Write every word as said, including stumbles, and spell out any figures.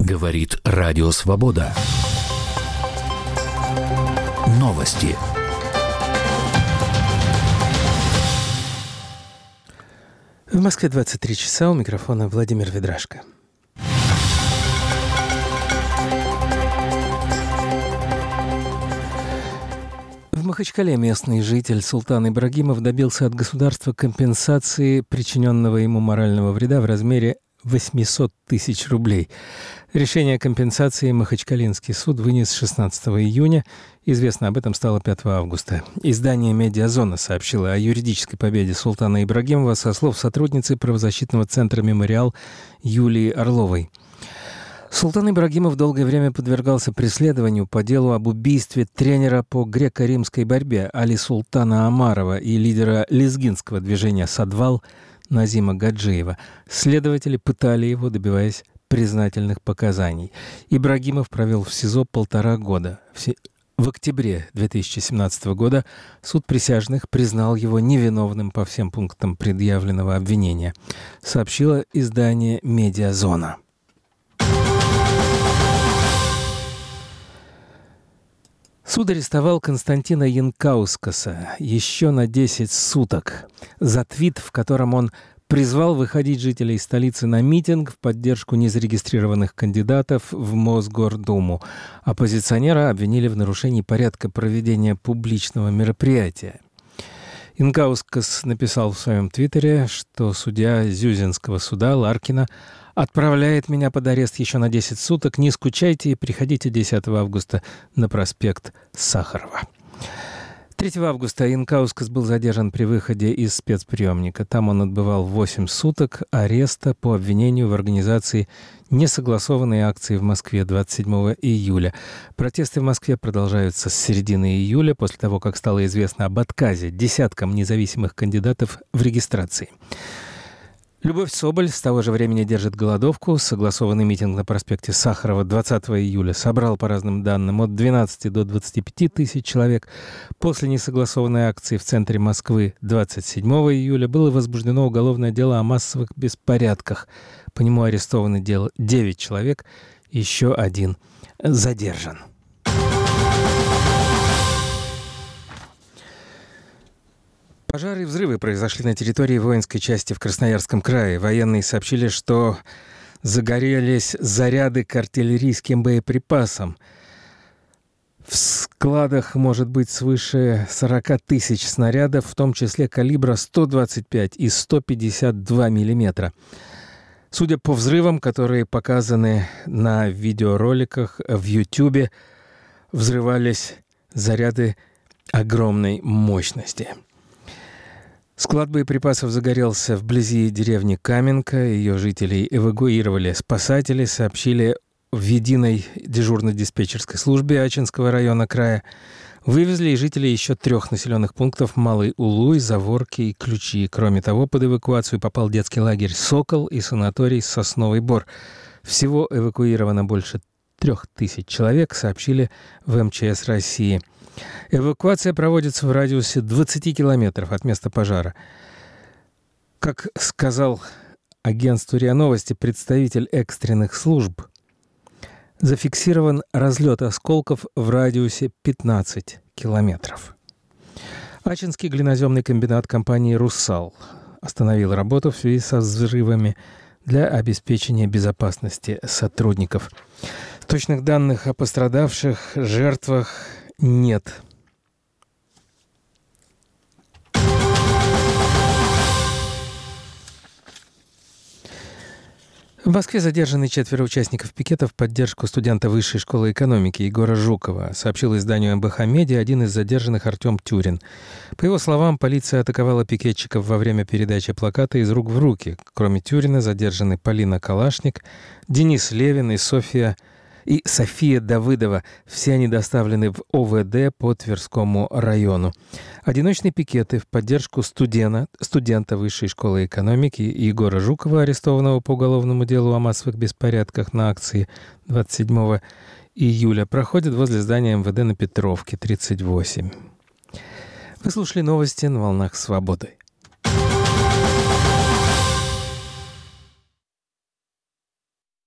Говорит Радио Свобода. Новости. В Москве двадцать три часа, у микрофона Владимир Ведрашко. В Махачкале местный житель Султан Ибрагимов добился от государства компенсации причиненного ему морального вреда в размере восемьсот тысяч рублей. Решение о компенсации Махачкалинский суд вынес шестнадцатого июня. Известно об этом стало пятого августа. Издание «Медиазона» сообщило о юридической победе Султана Ибрагимова со слов сотрудницы правозащитного центра «Мемориал» Юлии Орловой. Султан Ибрагимов долгое время подвергался преследованию по делу об убийстве тренера по греко-римской борьбе Али Султана Омарова и лидера лезгинского движения «Садвал» Назима Гаджиева. Следователи пытали его, добиваясь признательных показаний. Ибрагимов провел в СИЗО полтора года. В октябре две тысячи семнадцатого года суд присяжных признал его невиновным по всем пунктам предъявленного обвинения, сообщило издание «Медиазона». Суд арестовал Константина Янкаускаса еще на десять суток за твит, в котором он призвал выходить жителей столицы на митинг в поддержку незарегистрированных кандидатов в Мосгордуму. Оппозиционера обвинили в нарушении порядка проведения публичного мероприятия. Янкаускас написал в своем твиттере, что судья Зюзинского суда Ларкина отправляет меня под арест еще на десять суток. Не скучайте и приходите десятого августа на проспект Сахарова. третьего августа Янкаускас был задержан при выходе из спецприемника. Там он отбывал восемь суток ареста по обвинению в организации несогласованной акции в Москве двадцать седьмого июля. Протесты в Москве продолжаются с середины июля, после того, как стало известно об отказе десяткам независимых кандидатов в регистрации. Любовь Соболь с того же времени держит голодовку. Согласованный митинг на проспекте Сахарова двадцатого июля собрал, по разным данным, от двенадцати до двадцати пяти тысяч человек. После несогласованной акции в центре Москвы двадцать седьмого июля было возбуждено уголовное дело о массовых беспорядках. По нему арестованы девять человек, еще один задержан. Пожары и взрывы произошли на территории воинской части в Красноярском крае. Военные сообщили, что загорелись заряды к артиллерийским боеприпасам. В складах может быть свыше сорока тысяч снарядов, в том числе калибра сто двадцать пять и сто пятьдесят два миллиметра. Судя по взрывам, которые показаны на видеороликах в Ютьюбе, взрывались заряды огромной мощности. Склад боеприпасов загорелся вблизи деревни Каменка. Ее жителей эвакуировали спасатели, сообщили в единой дежурно-диспетчерской службе Ачинского района края. Вывезли и жителей еще трех населенных пунктов: Малый Улуй, Заворки и Ключи. Кроме того, под эвакуацию попал детский лагерь «Сокол» и санаторий «Сосновый Бор». Всего эвакуировано больше трех тысяч человек, сообщили в эм че эс России. Эвакуация проводится в радиусе двадцати километров от места пожара. Как сказал агентству РИА Новости представитель экстренных служб, зафиксирован разлет осколков в радиусе пятнадцати километров. Ачинский глиноземный комбинат компании «Руссал» остановил работу в связи со взрывами для обеспечения безопасности сотрудников. Точных данных о пострадавших, жертвах нет. В Москве задержаны четверо участников пикета в поддержку студента Высшей школы экономики Егора Жукова, сообщил изданию эм бэ ха Медиа один из задержанных Артем Тюрин. По его словам, полиция атаковала пикетчиков во время передачи плаката из рук в руки. Кроме Тюрина задержаны Полина Калашник, Денис Левин и София и София Давыдова. Все они доставлены в о вэ дэ по Тверскому району. Одиночные пикеты в поддержку студента, студента Высшей школы экономики Егора Жукова, арестованного по уголовному делу о массовых беспорядках на акции двадцать седьмого июля, проходят возле здания эм вэ дэ на Петровке, тридцать восемь. Вы слушали новости на «Волнах Свободы».